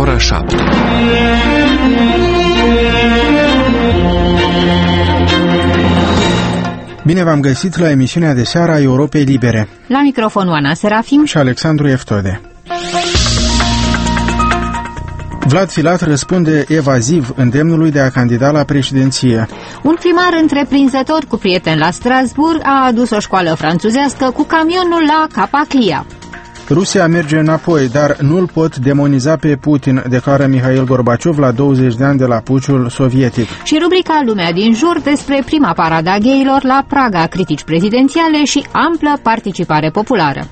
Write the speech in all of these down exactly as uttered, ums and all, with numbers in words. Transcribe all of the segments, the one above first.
ora șapte. Bine v-am găsit la emisiunea de seară a Europei Libere. La microfon Oana Serafim și Alexandru Eftode. Vlad Filat răspunde evaziv îndemnului de a candida la președinție. Un primar întreprinzător cu prieteni la Strasbourg a adus o școală franțuzească cu camionul la Capaclia. Rusia merge înapoi, dar nu-l pot demoniza pe Putin, declară Mihail Gorbaciov la douăzeci de ani de la puciul sovietic. Și rubrica Lumea din jur despre prima parada gayilor la Praga, critici prezidențiale și amplă participare populară.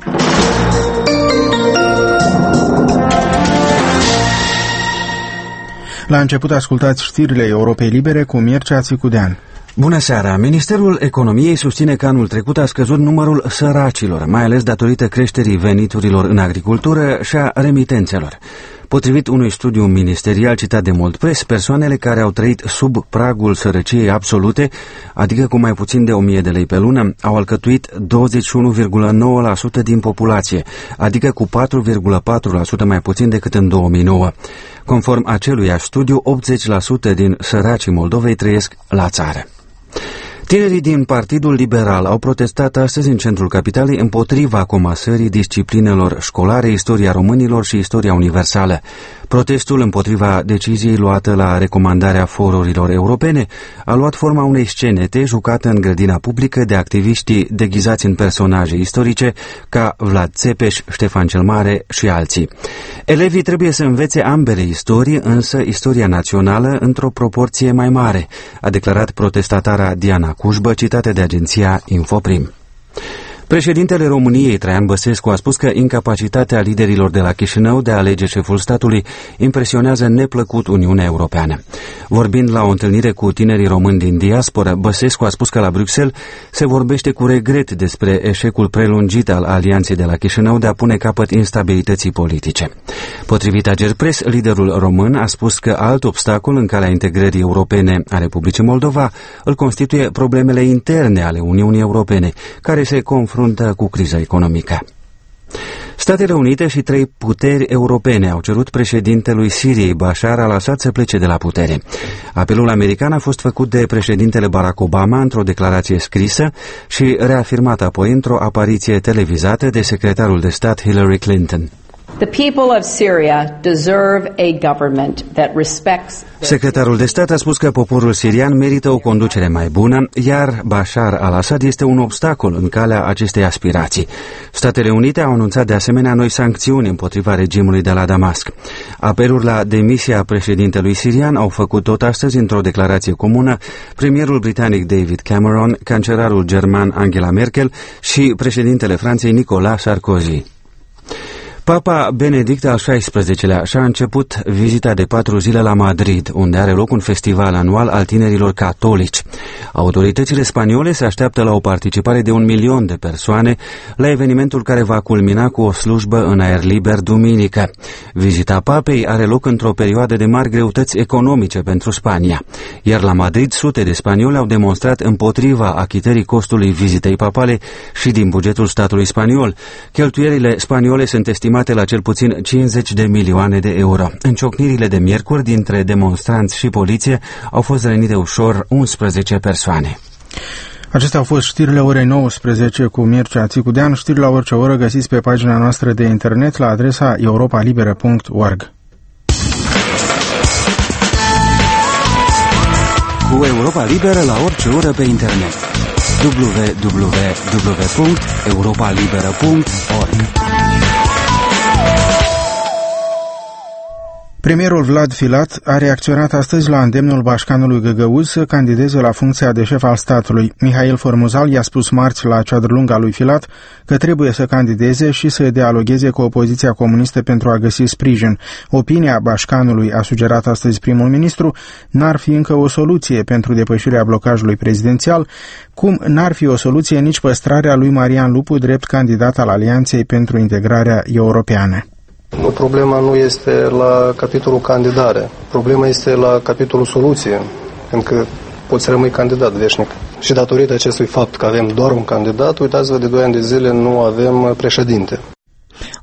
La început ascultați știrile Europei Libere cu Mircea Țicudean. Bună seara! Ministerul Economiei susține că anul trecut a scăzut numărul săracilor, mai ales datorită creșterii veniturilor în agricultură și a remitențelor. Potrivit unui studiu ministerial citat de Mult Press, persoanele care au trăit sub pragul sărăciei absolute, adică cu mai puțin de o mie de lei pe lună, au alcătuit douăzeci și unu virgulă nouă la sută din populație, adică cu patru virgulă patru la sută mai puțin decât în două mii nouă. Conform aceluiași studiu, optzeci la sută din săracii Moldovei trăiesc la țară. Tinerii din Partidul Liberal au protestat astăzi în centrul capitalei împotriva comasării disciplinelor școlare, istoria românilor și istoria universală. Protestul împotriva deciziei luată la recomandarea forurilor europene a luat forma unei scenete jucată în grădina publică de activiștii deghizați în personaje istorice ca Vlad Țepeș, Ștefan cel Mare și alții. Elevii trebuie să învețe ambele istorii, însă istoria națională într-o proporție mai mare, a declarat protestatara Diana Cușbă, citată de agenția Infoprim. Președintele României, Traian Băsescu, a spus că incapacitatea liderilor de la Chișinău de a alege șeful statului impresionează neplăcut Uniunea Europeană. Vorbind la o întâlnire cu tinerii români din diasporă, Băsescu a spus că la Bruxelles se vorbește cu regret despre eșecul prelungit al alianței de la Chișinău de a pune capăt instabilității politice. Potrivit Agerpres, liderul român a spus că alt obstacol în calea integrării europene a Republicii Moldova îl constituie problemele interne ale Uniunii Europene, care se confruntă cu criza economică. Statele Unite și trei puteri europene au cerut președintelui Siriei, Bashar al-Assad, să plece de la putere. Apelul american a fost făcut de președintele Barack Obama într-o declarație scrisă și reafirmat apoi într-o apariție televizată de secretarul de stat Hillary Clinton. The people of Syria deserve a government that respects. Secretarul de stat a spus că poporul sirian merită o conducere mai bună, iar Bashar al-Assad este un obstacol în calea acestei aspirații. Statele Unite au anunțat de asemenea noi sancțiuni împotriva regimului de la Damasc. Apeluri la demisia președintelui sirian au făcut tot astăzi într-o declarație comună premierul britanic David Cameron, cancelarul german Angela Merkel și președintele Franței Nicolas Sarkozy. Papa Benedict al șaisprezecelea și-a început vizita de patru zile la Madrid, unde are loc un festival anual al tinerilor catolici. Autoritățile spaniole se așteaptă la o participare de un milion de persoane la evenimentul care va culmina cu o slujbă în aer liber duminică. Vizita papei are loc într-o perioadă de mari greutăți economice pentru Spania, iar la Madrid sute de spanioli au demonstrat împotriva achitării costului vizitei papale și din bugetul statului spaniol. Cheltuielile spaniole sunt estimate la cel puțin cincizeci de milioane de euro. În ciocnirile de miercuri dintre demonstranți și poliție au fost rănite ușor unsprezece persoane. Acestea au fost știrile orei nouăsprezece cu Mircea Țicudean. Știri la orice oră găsiți pe pagina noastră de internet la adresa europa liberă punct org. Cu Europa Liberă la orice oră pe internet. w w w punct europa liberă punct org. Premierul Vlad Filat a reacționat astăzi la îndemnul bașcanului Găgăuz să candideze la funcția de șef al statului. Mihail Formuzal i-a spus marți la ceadrlunga lui Filat că trebuie să candideze și să dialogueze cu opoziția comunistă pentru a găsi sprijin. Opinia bașcanului, a sugerat astăzi primul ministru, n-ar fi încă o soluție pentru depășirea blocajului prezidențial, cum n-ar fi o soluție nici păstrarea lui Marian Lupu drept candidat al Alianței pentru Integrarea Europeană. Problema nu este la capitolul candidare, problema este la capitolul soluție, pentru că poți să rămâi candidat veșnic. Și datorită acestui fapt că avem doar un candidat, uitați-vă, de doi ani de zile nu avem președinte.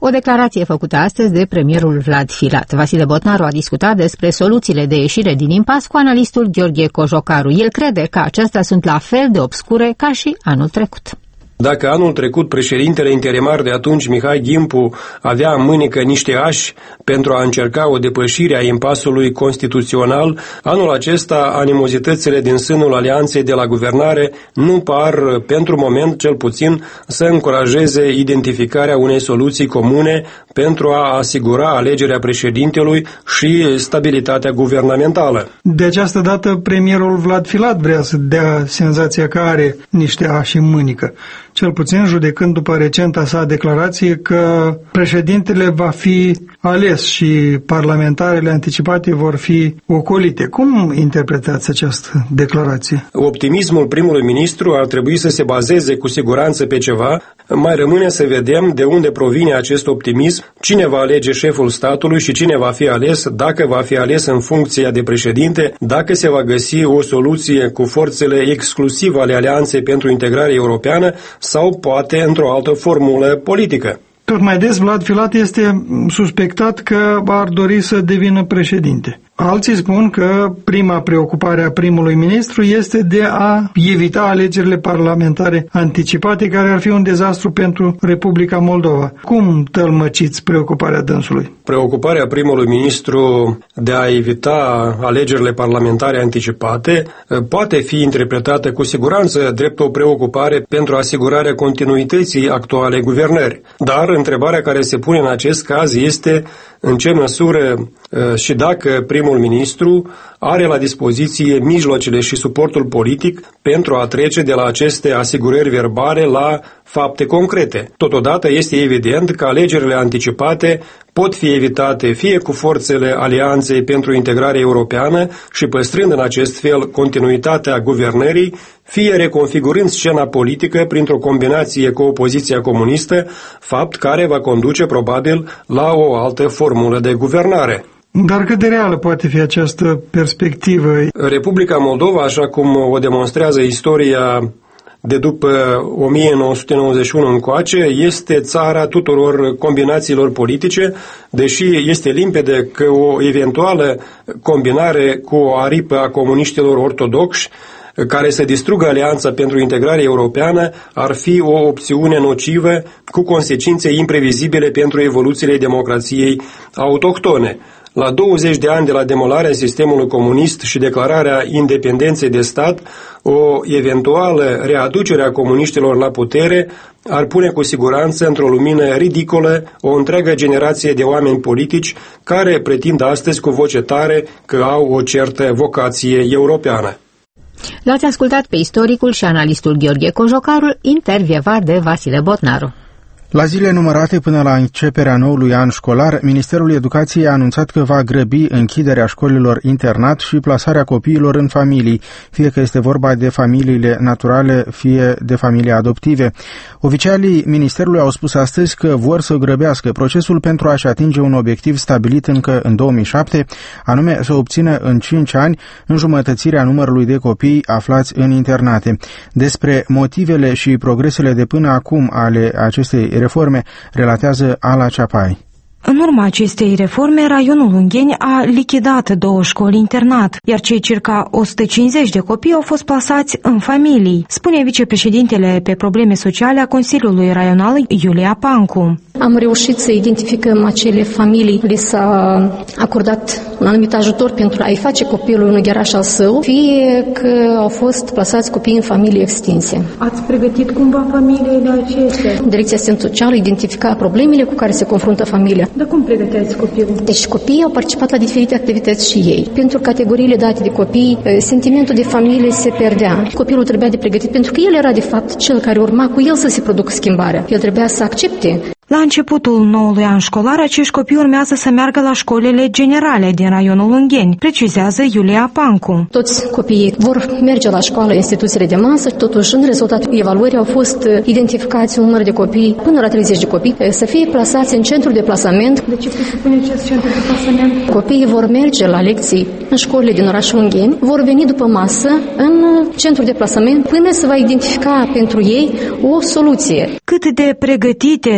O declarație făcută astăzi de premierul Vlad Filat. Vasile Botnaru a discutat despre soluțiile de ieșire din impas cu analistul Gheorghe Cojocaru. El crede că acestea sunt la fel de obscure ca și anul trecut. Dacă anul trecut președintele interimar de atunci, Mihai Gimpu, avea în mânecă niște ași pentru a încerca o depășire a impasului constituțional, anul acesta animozitățile din sânul alianței de la guvernare nu par, pentru moment cel puțin, să încurajeze identificarea unei soluții comune pentru a asigura alegerea președintelui și stabilitatea guvernamentală. De această dată, premierul Vlad Filat vrea să dea senzația că are niște ași în mânică. Cel puțin judecând după recenta sa declarație că președintele va fi ales și parlamentarele anticipate vor fi ocolite. Cum interpretați această declarație? Optimismul primului ministru ar trebui să se bazeze cu siguranță pe ceva. Mai rămâne să vedem de unde provine acest optimism, cine va alege șeful statului și cine va fi ales, dacă va fi ales în funcția de președinte, dacă se va găsi o soluție cu forțele exclusive ale Alianței pentru Integrare Europeană sau poate într-o altă formulă politică. Tot mai des, Vlad Filat este suspectat că ar dori să devină președinte. Alții spun că prima preocupare a primului ministru este de a evita alegerile parlamentare anticipate, care ar fi un dezastru pentru Republica Moldova. Cum tălmăciți preocuparea dânsului? Preocuparea primului ministru de a evita alegerile parlamentare anticipate poate fi interpretată cu siguranță drept o preocupare pentru asigurarea continuității actualei guvernări. Dar întrebarea care se pune în acest caz este în ce măsură și dacă primul ministru are la dispoziție mijloacele și suportul politic pentru a trece de la aceste asigurări verbale la fapte concrete. Totodată este evident că alegerile anticipate pot fi evitate fie cu forțele Alianței pentru Integrare Europeană și păstrând în acest fel continuitatea guvernării, fie reconfigurând scena politică printr-o combinație cu opoziția comunistă, fapt care va conduce probabil la o altă formulă de guvernare. Dar cât de reală poate fi această perspectivă? Republica Moldova, așa cum o demonstrează istoria de după o mie nouă sute nouăzeci și unu încoace, este țara tuturor combinațiilor politice, deși este limpede că o eventuală combinare cu o aripă a comuniștilor ortodoxi care să distrugă Alianța pentru Integrare Europeană ar fi o opțiune nocivă cu consecințe imprevizibile pentru evoluțiile democrației autohtone. La douăzeci de ani de la demolarea sistemului comunist și declararea independenței de stat, o eventuală readucere a comuniștilor la putere ar pune cu siguranță într-o lumină ridicolă o întreagă generație de oameni politici care pretind astăzi cu voce tare că au o certă vocație europeană. L-ați ascultat pe istoricul și analistul Gheorghe Cojocaru, intervievat de Vasile Botnaru. La zile numărate până la începerea noului an școlar, Ministerul Educației a anunțat că va grăbi închiderea școlilor internat și plasarea copiilor în familii, fie că este vorba de familiile naturale, fie de familii adoptive. Oficialii Ministerului au spus astăzi că vor să grăbească procesul pentru a-și atinge un obiectiv stabilit încă în două mii șapte, anume să obțină în cinci ani înjumătățirea numărului de copii aflați în internate. Despre motivele și progresele de până acum ale acestei reforme, relatează Ala Ceapai. În urma acestei reforme, raionul Ungheni a lichidat două școli internat, iar cei circa o sută cincizeci de copii au fost plasați în familii, spune vicepreședintele pe probleme sociale a Consiliului Raional, Iulia Pancu. Am reușit să identificăm acele familii, li s-a acordat un anumit ajutor pentru a-i face copilul un gheraș al său, fie că au fost plasați copii în familii extinse. Ați pregătit cumva familiile acestea? Direcția Asistență Socială identifica problemele cu care se confruntă familia. Dar cum pregăteați copilul? Deci copiii au participat la diferite activități și ei. Pentru categoriile date de copii, sentimentul de familie se pierdea. Copilul trebuia de pregătit pentru că el era de fapt cel care urma cu el să se producă schimbarea. El trebuia să accepte. La începutul noului an școlar, acești copii urmează să meargă la școlile generale din raionul Ungheni, precizează Iulia Pancu. Toți copiii vor merge la școală, instituțiile de masă, totuși în rezultatul evaluării au fost identificați un număr de copii, până la treizeci de copii, să fie plasați în centru de plasament. De ce presupune acest centru de plasament? Copiii vor merge la lecții în școlile din orașul Ungheni, vor veni după masă în centru de plasament până se va identifica pentru ei o soluție. Cât de pregătite sunt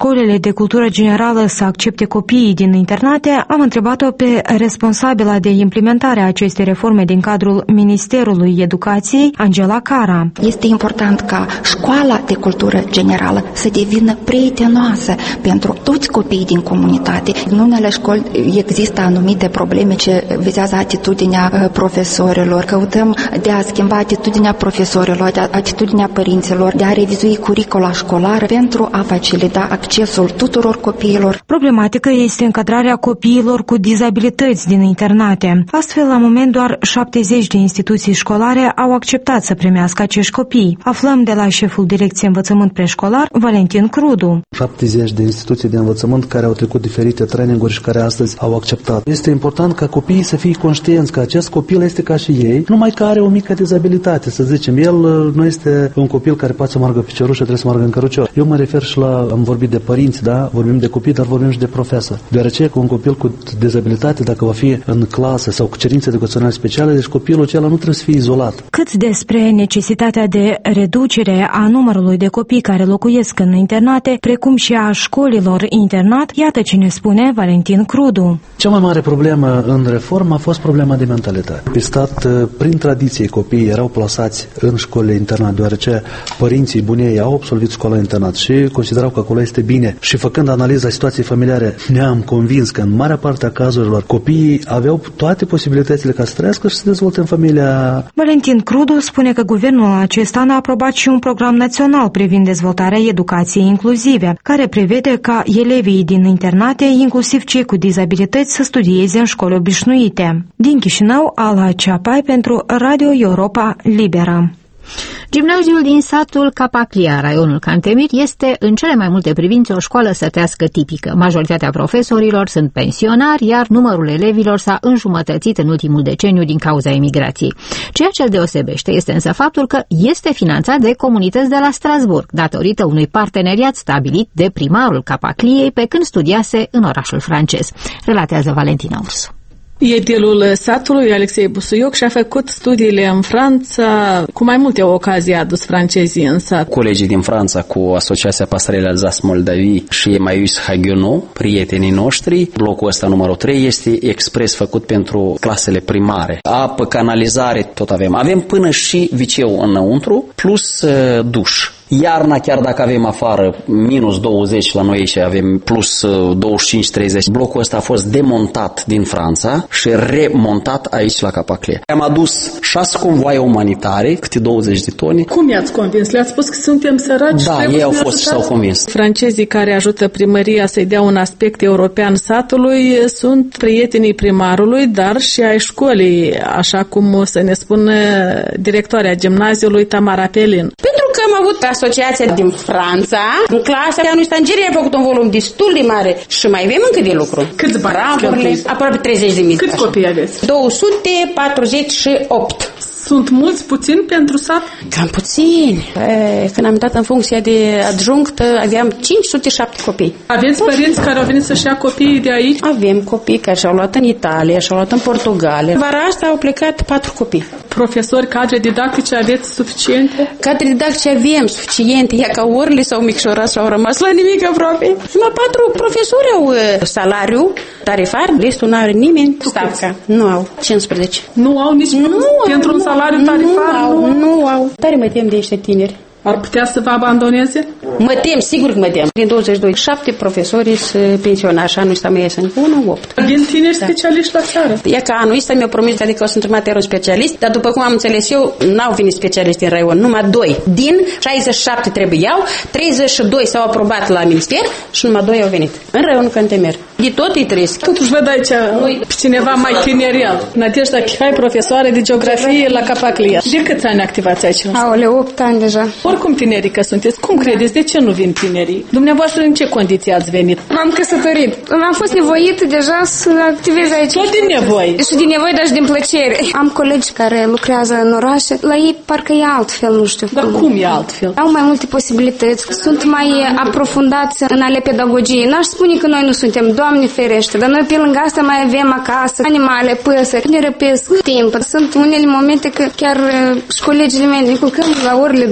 școlile de cultură generală să accepte copiii din internate, am întrebat-o pe responsabila de implementare a acestei reforme din cadrul Ministerului Educației, Angela Cara. Este important ca școala de cultură generală să devină prietenoasă pentru toți copiii din comunitate. În unele școli există anumite probleme ce vizează atitudinea profesorilor. Căutăm de a schimba atitudinea profesorilor, atitudinea părinților, de a revizui curicula școlară pentru a facilita accesul tuturor copiilor. Problematică este încadrarea copiilor cu dizabilități din internate. Astfel, la moment, doar șaptezeci de instituții școlare au acceptat să primească acești copii. Aflăm de la șeful Direcției Învățământ Preșcolar, Valentin Crudu. șaptezeci de instituții de învățământ care au trecut diferite traininguri și care astăzi au acceptat. Este important ca copiii să fie conștienți că acest copil este ca și ei, numai că are o mică dizabilitate, să zicem. El nu este un copil care poate să meargă pe cerușă, trebuie să meargă în cărucior. Eu mă refer și la, am vorbit de părinți, da? Vorbim de copii, dar vorbim și de profesori. Deoarece că un copil cu dizabilitate, dacă va fi în clasă sau cu cerințe educaționale speciale, deci copilul acela nu trebuie să fie izolat. Cât despre necesitatea de reducere a numărului de copii care locuiesc în internate, precum și a școlilor internat, iată ce ne spune Valentin Crudu. Cea mai mare problemă în reformă a fost problema de mentalitate. Pe stat, prin tradiție, copiii erau plasați în școlile internat, deoarece părinții bunei au absolvit școala internat și considerau că acolo este bine. Și făcând analiza situației familiare, ne-am convins că în marea parte a cazurilor copiii aveau toate posibilitățile ca să trăiască și să dezvolte în familia. Valentin Crudu spune că guvernul acesta a aprobat și un program național privind dezvoltarea educației inclusive, care prevede ca elevii din internate, inclusiv cei cu dizabilități, să studieze în școli obișnuite. Din Chișinău, Ala Ceapai pentru Radio Europa Liberă. Gimnaziul din satul Capaclia, raionul Cantemir, este în cele mai multe privințe o școală sătească tipică. Majoritatea profesorilor sunt pensionari, iar numărul elevilor s-a înjumătățit în ultimul deceniu din cauza emigrației. Ceea ce îl deosebește este însă faptul că este finanțat de comunități de la Strasburg, datorită unui parteneriat stabilit de primarul Capacliei pe când studiase în orașul francez. Relatează Valentina Ursu. Edilul satului, Alexei Busuioc, și-a făcut studiile în Franța. Cu mai multe ocazii a adus francezii în sat. Colegii din Franța cu Asociația Pastorale Alsace Moldavie și Maius Haguenot, prietenii noștri. Blocul ăsta numărul trei este expres făcut pentru clasele primare. Apă, canalizare, tot avem. Avem până și viceu înăuntru, plus uh, duș. Iarna, chiar dacă avem afară minus douăzeci, la noi aici avem plus douăzeci și cinci treizeci. Blocul ăsta a fost demontat din Franța și remontat aici la Capaclia. Am adus șase convoaie umanitare, câte douăzeci de tone. Cum i-ați convins? Le-ați spus că suntem săraci? Da, ei au fost și s-au convins. Francezii care ajută primăria să-i dea un aspect european satului sunt prietenii primarului, dar și ai școlii, așa cum o să ne spună directoarea gimnaziului Tamara Pelin. Pentru că am avut asociația din Franța, în clasa anului stangerii a făcut un volum destul de mare și mai avem încă de lucru. Câți bani? Aproape treizeci de mii. Câți copii aveți? două sute patruzeci și opt. Sunt mulți, puțini pentru sat? Cam puțini. Când am dat în funcția de adjunct, aveam cinci sute șapte copii. Aveți părinți care au venit să-și ia copiii de aici? Avem copii care și-au luat în Italia, și-au luat în Portugalia. Vara asta au plecat patru copii. Profesori, cadre didactice aveți suficiente? Cadre didactice avem suficiente, ia ca orele s-au micșorat și au rămas la nimic aproape. Numai patru profesori au salariu tarifar, restul nu are nimeni stavca. Nu au. cincisprezece. Nu au nici nu pentru un salariu tarifar? Nu au, nu au. Tare mă tem de niște tineri. Ar putea să vă abandoneze? Mă tem, sigur că mă tem. Din douăzeci și doi, șapte profesori sunt pensionari și anul ăsta mai ies încă unul, opt. Din tineri da. Specialiști la țară. E că anul ăsta mi-a promis că adică o să într-un un specialist, dar după cum am înțeles eu, n-au venit specialiști în raion, numai doi. Din șaizeci și șapte trebuiau, treizeci și doi s-au aprobat la minister și numai doi au venit. În raionul Cantemir. De tot îi trăiesc. Totuși văd aici pe cineva mai tinerel. Nadejda Chihai, profesoară de geografie la Capaclia. De câți ani activați aici? Aole, opt ani deja. Oricum tinerii că sunteți, cum credeți? De ce nu vin tinerii? Dumneavoastră în ce condiții ați venit? M-am căsătorit. Am fost nevoit deja să activez aici. Tot din nevoie? Și din nevoie, dar și din plăcere. Am colegi care lucrează în orașe. La ei parcă e altfel, nu știu. Dar cum e altfel? Au mai multe posibilități. Sunt mai aprofundați în ale pedagogiei. N-aș spune că noi nu suntem, Doamne ferește, dar noi pe lângă asta mai avem acasă animale, păsări, ne răpesc timp. Sunt unele momente că chiar și colegii mei ne culcăm la orele două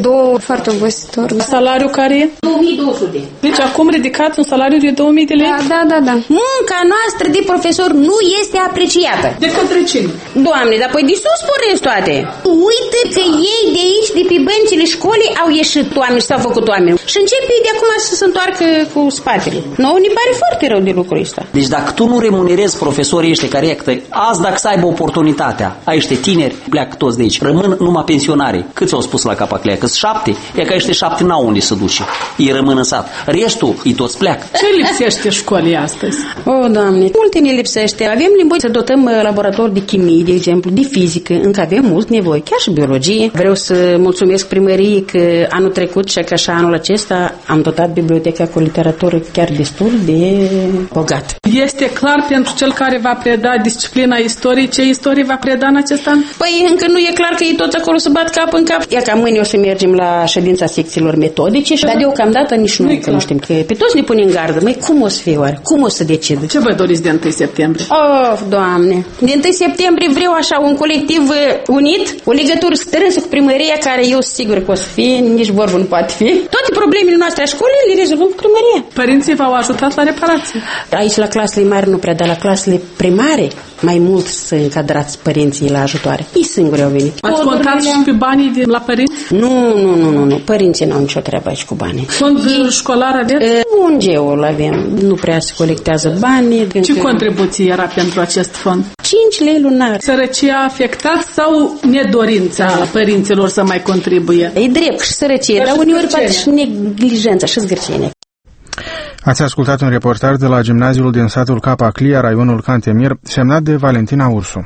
foarte obositor. Salariul care e? două mii două sute. Deci acum ridicați un salariu de două mii de lei? Da, da, da, da. Munca noastră de profesor nu este apreciată. De către cine? Doamne, dar păi de sus pornesc toate. Uită că ei de aici, de pe băncile școlii, au ieșit oameni și s-au făcut oameni. Și începe de acum să se întoarcă cu spatele. Nouă ne pare foarte rău de lucrul ăsta. Deci dacă tu nu remunerezi profesorii ăștia corecți, azi dacă să aibă oportunitatea, ai ăștia tineri, pleacă toți de aici. Rămân numai pensionarii. Câți au spus la Capaclea? Că-s șapte? E că ăștia șapte n-au unde să duce. Ei rămân în sat. Restul, îi toți pleacă. Ce lipsește școlii astăzi? O, Doamne, multe ne lipsește. Avem nevoie să dotăm laborator de chimie, de exemplu, de fizică, încă avem mult nevoie, chiar și biologie. Vreau să mulțumesc primăriei că anul trecut și că și anul acesta am dotat biblioteca cu literatură chiar destul de bogat. Este clar pentru cel care va preda disciplina istoriei ce istorie va preda în acest an? Păi încă nu e clar că ei toți acolo să bat cap în cap. Ia ca mâine o să mergem la ședința secțiilor metodice, dar deocamdată nici nu, nu știm că pe toți ne punem în gardă. Măi, cum o să fie oare? Cum o să decidă? Ce vă doriți de întâi septembrie? Oh, Doamne! De întâi septembrie vreau așa un colectiv unit, o legătură strânsă cu primăria, care eu sigur că o să fie, nici vorbă nu poate fi. Toate problemele noastre a școlii le rezolvăm cu primăria. Părinții v-au ajutat la reparație? Aici la clasele mari nu prea, dar la clasele primare mai mult să încadrați părinții la ajutoare. Ei singuri au venit. Ați contat și pe banii de la părinți? Nu, nu, nu, nu, nu. Părinții n-au nicio treabă aici cu banii. Fond școlar aveți? Un geul avem. Nu prea se colectează banii. Ce contribuție era pentru acest fond? cinci lei lunar. Sărăcia afectat sau nedorința părinților să mai contribuie? E drept și sărăcie, dar, dar uneori poate și neglijența și zgârcenie. Ați ascultat un reportaj de la gimnaziul din satul Capaclia, raionul Cantemir, semnat de Valentina Ursu.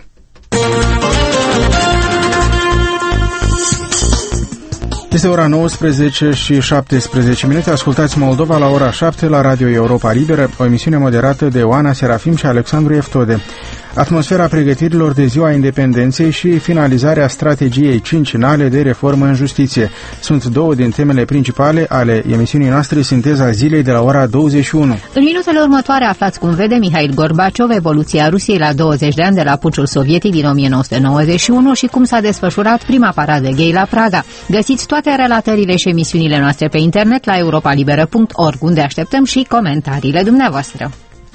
Este ora nouăsprezece și șaptesprezece minute. Ascultați Moldova la ora șapte la Radio Europa Liberă, o emisiune moderată de Oana Serafim și Alexandru Eftode. Atmosfera pregătirilor de Ziua Independenței și finalizarea strategiei cincinale de reformă în justiție sunt două din temele principale ale emisiunii noastre Sinteza Zilei de la ora douăzeci și unu. În minutele următoare aflați cum vede Mihail Gorbaciov evoluția Rusiei la douăzeci de ani de la puciul sovietic din o mie nouă sute nouăzeci și unu și cum s-a desfășurat prima paradă gay la Praga. Găsiți toate relatările și emisiunile noastre pe internet la europalibera punct org, unde așteptăm și comentariile dumneavoastră.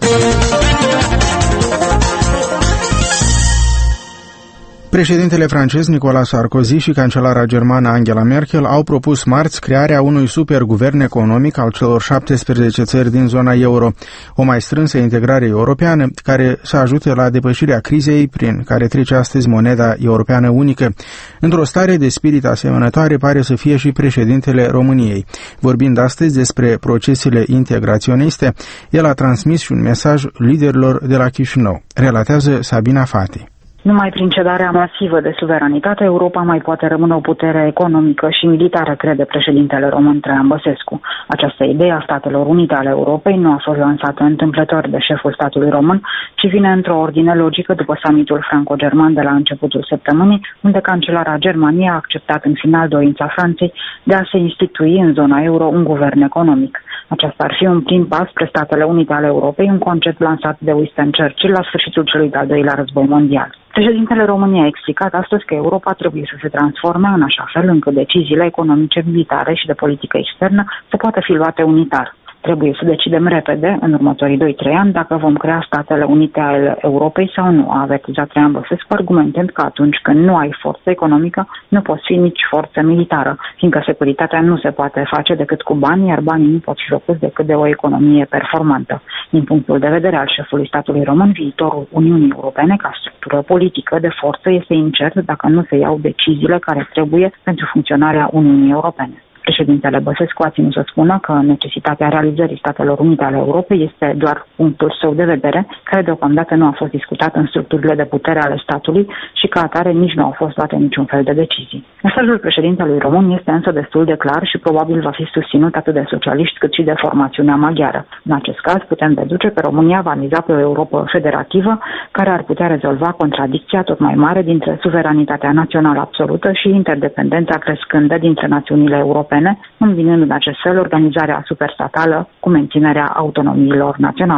Președintele francez Nicolas Sarkozy și cancelara germană Angela Merkel au propus marți crearea unui superguvern economic al celor șaptesprezece țări din zona euro, o mai strânsă integrare europeană care să ajute la depășirea crizei prin care trece astăzi moneda europeană unică. Într-o stare de spirit asemănătoare pare să fie și președintele României. Vorbind astăzi despre procesele integraționiste, el a transmis și un mesaj liderilor de la Chișinău. Relatează Sabina Fati. Numai prin cedarea masivă de suveranitate, Europa mai poate rămâne o putere economică și militară, crede președintele român Traian Băsescu. Această idee a Statelor Unite ale Europei nu a fost lansată întâmplător de șeful statului român, ci vine într-o ordine logică după summitul franco-german de la începutul săptămânii, unde cancelara Germaniei a acceptat în final dorința Franței de a se institui în zona euro un guvern economic. Aceasta ar fi un prim pas spre Statele Unite ale Europei, un concept lansat de Winston Churchill la sfârșitul celui de-al doilea război mondial. Președintele României a explicat astăzi că Europa trebuie să se transforme în așa fel încât deciziile economice, militare și de politică externă să poată fi luate unitar. Trebuie să decidem repede, în următorii doi trei ani, dacă vom crea Statele Unite ale Europei sau nu, a avertizat Traian Băsescu, argumentând că atunci când nu ai forță economică, nu poți fi nici forță militară, fiindcă securitatea nu se poate face decât cu bani, iar banii nu pot fi făcuți decât de o economie performantă. Din punctul de vedere al șefului statului român, viitorul Uniunii Europene ca structură politică de forță este incert dacă nu se iau deciziile care trebuie pentru funcționarea Uniunii Europene. Președintele Băsescu a ținut să spună că necesitatea realizării Statelor Unite ale Europei este doar punctul său de vedere, care deocamdată nu a fost discutat în structurile de putere ale statului și ca atare nici nu au fost luate niciun fel de decizii. Mesajul președintelui român este însă destul de clar și probabil va fi susținut atât de socialiști cât și de formațiunea maghiară. În acest caz putem deduce că România va miza pe o Europă federativă care ar putea rezolva contradicția tot mai mare dintre suveranitatea națională absolută și interdependența crescândă dintre națiunile europene, îmbinând în acest fel organizarea superstatală cu menținerea autonomiilor naționale.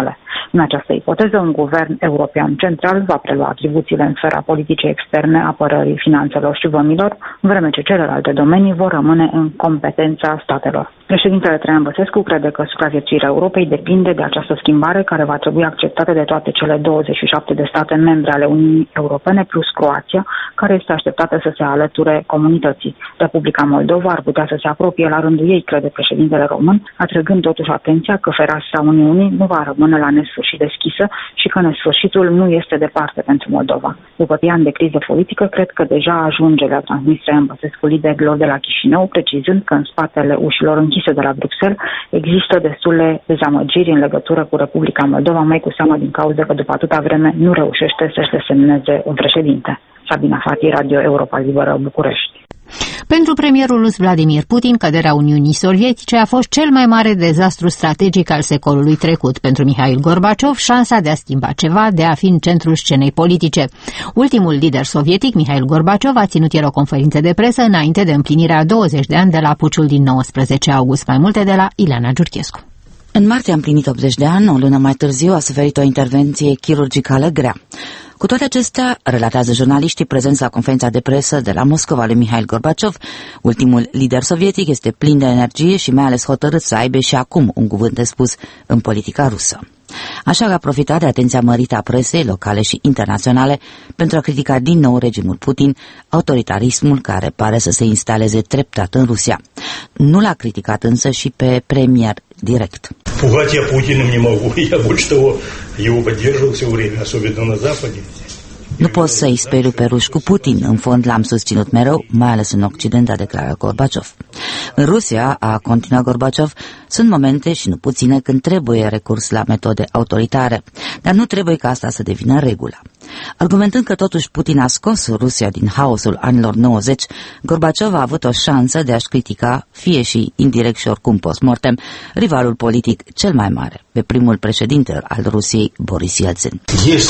În această ipoteză, un guvern european central va prelua atribuțiile în sfera politicii externe, apărării, finanțelor și vămilor, în vreme ce celelalte domenii vor rămâne în competența statelor. Președintele Traian Băsescu crede că supraviețuirea Europei depinde de această schimbare, care va trebui acceptată de toate cele douăzeci și șapte de state membre ale Uniunii Europene, plus Croația, care este așteptată să se alăture comunității. Republica Moldova ar putea să se apropie la rândul ei, crede președintele român, atrăgând totuși atenția că fereastra Uniunii nu va rămâne la nesfârșit deschisă și că nesfârșitul nu este departe pentru Moldova. După ani de criză politică, cred că deja ajunge, le-a transmis Traian Băsescu liderilor de la Chișinău, precizând că în spatele ușilor închise de la Bruxelles există destule dezamăgiri în legătură cu Republica Moldova, mai cu seamă din cauza că după atâta vreme nu reușește să-și desemneze un președinte. Sabina Fati, Radio Europa Liberă, București. Pentru premierul rus Vladimir Putin, căderea Uniunii Sovietice a fost cel mai mare dezastru strategic al secolului trecut. Pentru Mihail Gorbaciov, șansa de a schimba ceva, de a fi în centrul scenei politice. Ultimul lider sovietic, Mihail Gorbaciov, a ținut ieri o conferință de presă înainte de împlinirea douăzeci de ani de la puciul din nouăsprezece august. Mai multe de la Ileana Giurchescu. În martie a împlinit optzeci de ani, o lună mai târziu a suferit o intervenție chirurgicală grea. Cu toate acestea, relatează jurnaliștii prezenți la conferința de presă de la Moscova lui Mihail Gorbaciov, ultimul lider sovietic este plin de energie și mai ales hotărât să aibă și acum un cuvânt de spus în politica rusă. Așa că a profitat de atenția mărită a presei locale și internaționale pentru a critica din nou regimul Putin, autoritarismul care pare să se instaleze treptat în Rusia. Nu l-a criticat însă și pe premier direct. Пугать я Путиным не могу. Я больше того, его поддерживал все время, особенно на Западе. Nu pot să-i speriu pe ruși cu Putin, în fond l-am susținut mereu, mai ales în Occident, a declarat Gorbaciov. În Rusia, a continuat Gorbaciov, sunt momente și nu puține când trebuie recurs la metode autoritare, dar nu trebuie ca asta să devină regula. Argumentând că totuși Putin a scos Rusia din haosul anilor nouăzeci, Gorbaciov a avut o șansă de a-și critica, fie și indirect și oricum post-mortem, rivalul politic cel mai mare, pe primul președinte al Rusiei, Boris Yeltsin.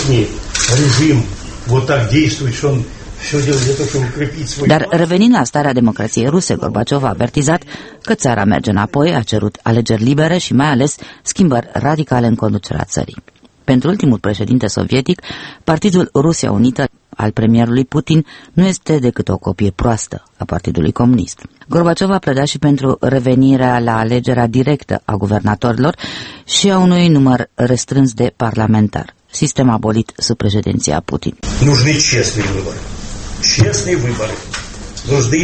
Dar revenind la starea democrației ruse, Gorbaciov a avertizat că țara merge înapoi, a cerut alegeri libere și mai ales schimbări radicale în conducerea țării. Pentru ultimul președinte sovietic, Partidul Rusia Unită al premierului Putin nu este decât o copie proastă a Partidului Comunist. Gorbaciov a pledat și pentru revenirea la alegerea directă a guvernatorilor și a unui număr restrâns de parlamentari, sistem abolit sub președinția Putin. Нужны честные выборы. Честные выборы. Нужны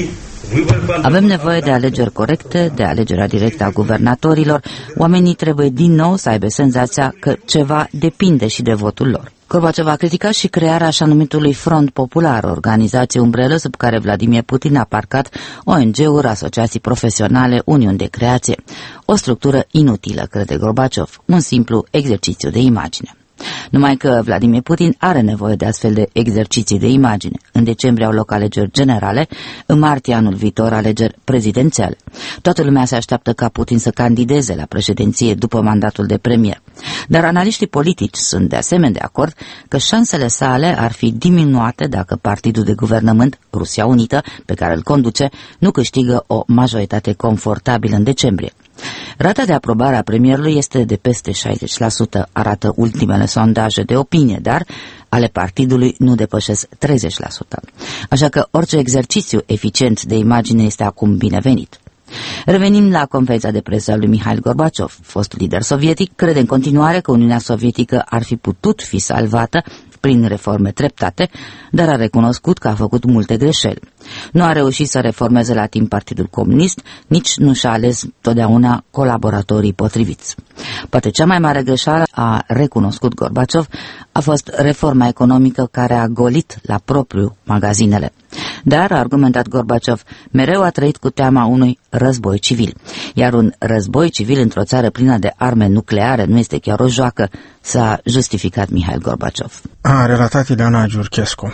Avem nevoie de alegeri corecte, de alegerea directă a guvernatorilor. Oamenii trebuie din nou să aibă senzația că ceva depinde și de votul lor. Gorbaciov a criticat și crearea așa numitului Front Popular, organizație umbrelă sub care Vladimir Putin a parcat O N G-uri, asociații profesionale, uniuni de creație. O structură inutilă, crede Gorbaciov, un simplu exercițiu de imagine. Numai că Vladimir Putin are nevoie de astfel de exerciții de imagine. În decembrie au loc alegeri generale, în martie anul viitor alegeri prezidențiale. Toată lumea se așteaptă ca Putin să candideze la președinție după mandatul de premier. Dar analiștii politici sunt de asemenea de acord că șansele sale ar fi diminuate dacă partidul de guvernământ, Rusia Unită, pe care îl conduce, nu câștigă o majoritate confortabilă în decembrie. Rata de aprobare a premierului este de peste șaizeci la sută, arată ultimele sondaje de opinie, dar ale partidului nu depășesc treizeci la sută. Așa că orice exercițiu eficient de imagine este acum binevenit. Revenim la conferința de presă a lui Mihail Gorbaciov. Fostul lider sovietic crede în continuare că Uniunea Sovietică ar fi putut fi salvată prin reforme treptate, dar a recunoscut că a făcut multe greșeli. Nu a reușit să reformeze la timp Partidul Comunist, nici nu și-a ales totdeauna colaboratorii potriviți. Poate cea mai mare greșeală, a recunoscut Gorbaciov, a fost reforma economică care a golit la propriu magazinele. Dar, a argumentat Gorbaciov, mereu a trăit cu teama unui război civil. Iar un război civil într-o țară plină de arme nucleare nu este chiar o joacă, s-a justificat Mihail Gorbaciov. A relatat Ileana Giurchescu.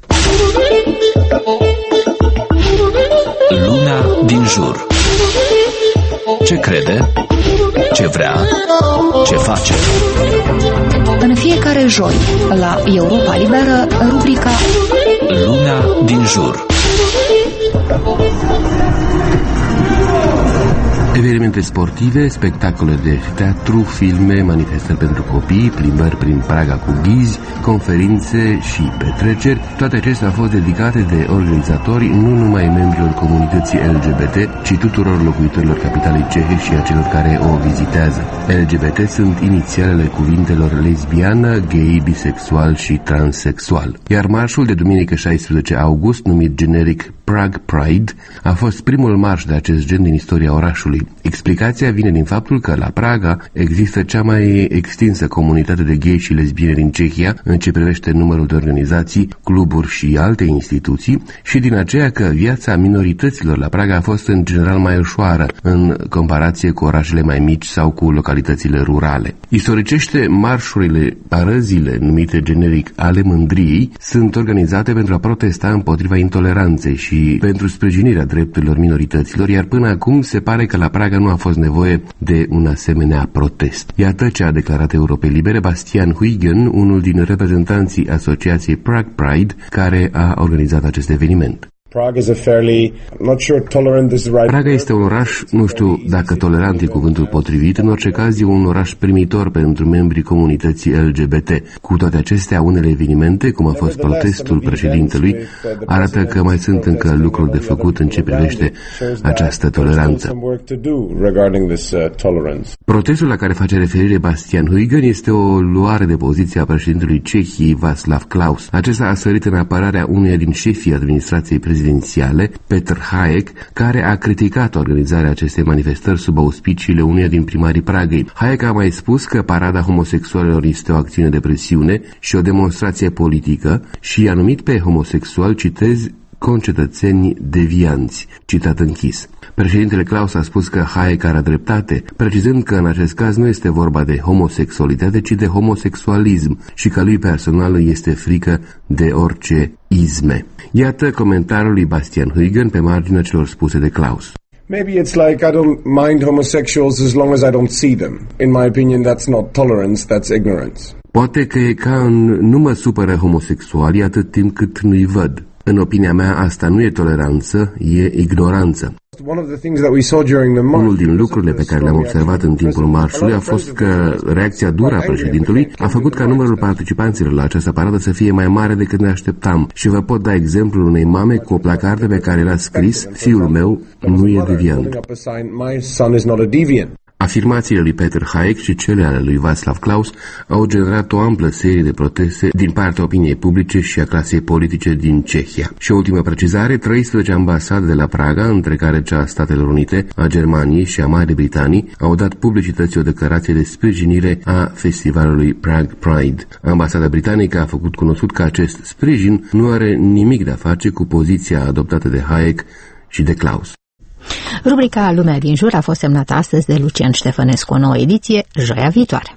Lumea din jur. Ce crede? Ce vrea? Ce face? În fiecare joi, la Europa Liberă, rubrica Lumea din jur. Evenimente sportive, spectacole de teatru, filme, manifestări pentru copii, plimbări prin Praga cu ghizi, conferințe și petreceri, toate acestea au fost dedicate de organizatori nu numai membrilor comunității L G B T, ci tuturor locuitorilor capitalei cehe și a celor care o vizitează. L G B T sunt inițialele cuvintelor lesbiană, gay, bisexual și transexual. Iar marșul de duminică șaisprezece august, numit generic Prague Pride, a fost primul marș de acest gen din istoria orașului. Explicația vine din faptul că la Praga există cea mai extinsă comunitate de gay și lesbiene din Cehia în ce privește numărul de organizații, cluburi și alte instituții și din aceea că viața minorităților la Praga a fost în general mai ușoară în comparație cu orașele mai mici sau cu localitățile rurale. Istoricește, marșurile, parăzile numite generic ale mândriei sunt organizate pentru a protesta împotriva intoleranței și pentru sprijinirea drepturilor minorităților, iar până acum se pare că la Praga nu a fost nevoie de un asemenea protest. Iată ce a declarat Europei Libere Bastian Huygen, unul din reprezentanții asociației Prague Pride, care a organizat acest eveniment. Praga este un oraș, nu știu dacă tolerant e cuvântul potrivit, în orice caz e un oraș primitor pentru membrii comunității L G B T. Cu toate acestea, unele evenimente, cum a fost protestul președintelui, arată că mai sunt încă lucruri de făcut în ce privește această toleranță. Protestul la care face referire Bastian Huygen este o luare de poziție a președintelui Cehiei Václav Klaus. Acesta a sărit în apărarea uneia din șefii administrației prezidențiale, Petr Hayek, care a criticat organizarea acestei manifestări sub auspiciile uneia din primarii Pragei. Hayek a mai spus că parada homosexualilor este o acțiune de presiune și o demonstrație politică și i-a numit pe homosexual, citez, concetățeni devianți, citat închis. Președintele Klaus a spus că Hayek are dreptate, precizând că în acest caz nu este vorba de homosexualitate, ci de homosexualism și că lui personal îi este frică de orice izme. Iată comentariul lui Bastian Huygen pe marginea celor spuse de Klaus. Maybe it's like I don't mind homosexuals as long as I don't see them. In my opinion, that's not tolerance, that's ignorance. Poate că e ca în nu mă supără homosexualii atât timp cât nu-i văd. În opinia mea, asta nu e toleranță, e ignoranță. Unul din lucrurile pe care le-am observat în timpul marșului a fost că reacția dură a președintelui a făcut ca numărul participanților la această paradă să fie mai mare decât ne așteptam. Și vă pot da exemplul unei mame cu o placardă pe care era scris: fiul meu nu e deviant. Afirmațiile lui Petr Hayek și cele ale lui Václav Klaus au generat o amplă serie de proteste din partea opiniei publice și a clasei politice din Cehia. Și o ultimă precizare, treisprezece ambasade de la Praga, între care cea a Statelor Unite, a Germaniei și a Marii Britanii, au dat publicității o declarație de sprijinire a festivalului Prague Pride. Ambasada britanică a făcut cunoscut că acest sprijin nu are nimic de a face cu poziția adoptată de Hayek și de Klaus. Rubrica Lumea din jur a fost semnată astăzi de Lucian Ștefănescu, o nouă ediție, joia viitoare.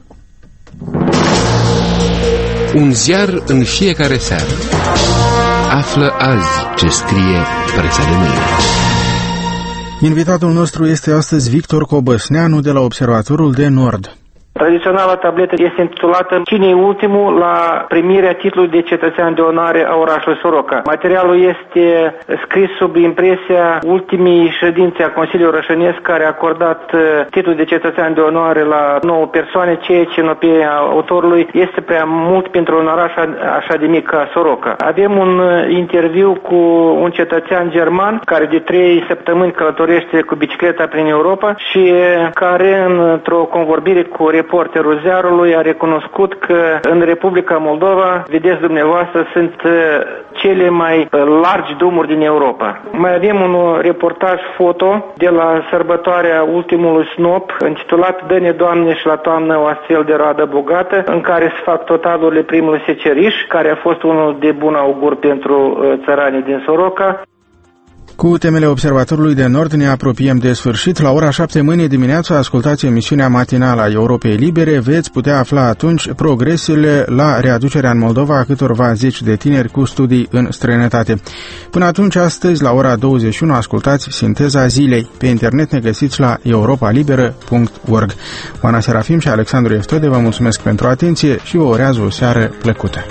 Un ziar în fiecare seară. Află azi ce scrie presa de mâine. Invitatul nostru este astăzi Victor Cobăsneanu de la Observatorul de Nord. Tradiționala tabletă este intitulată Cine e ultimul la primirea titlului de cetățean de onoare a orașului Soroca. Materialul este scris sub impresia ultimii ședințe a Consiliului Rășănesc, care a acordat titlul de cetățean de onoare la nouă persoane, ceea ce în opinia autorului este prea mult pentru un oraș așa de mic ca Soroca. Avem un interviu cu un cetățean german care de trei săptămâni călătorește cu bicicleta prin Europa și care într-o convorbire cu reporterul ziarului a recunoscut că în Republica Moldova, vedeți dumneavoastră, sunt cele mai largi drumuri din Europa. Mai avem un reportaj foto de la sărbătoarea ultimului snop, intitulat Dă-ne, Doamne, și la toamnă o astfel de roadă bogată, în care se fac totalurile primului seceriș, care a fost unul de bun augur pentru țăranii din Soroca. Cu temele Observatorului de Nord ne apropiem de sfârșit. La ora șapte mâine dimineața ascultați emisiunea matinală a Europei Libere. Veți putea afla atunci progresele la readucerea în Moldova a câtorva zeci de tineri cu studii în străinătate. Până atunci, astăzi, la ora douăzeci și unu, ascultați Sinteza Zilei. Pe internet ne găsiți la europa liberă punct org. Oana Serafim și Alexandru Eftode vă mulțumesc pentru atenție și vă urează o seară plăcută.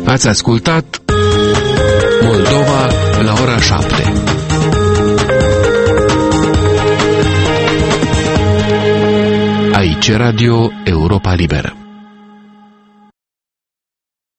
Ați ascultat Moldova la ora șapte. Aici Radio Europa Liberă.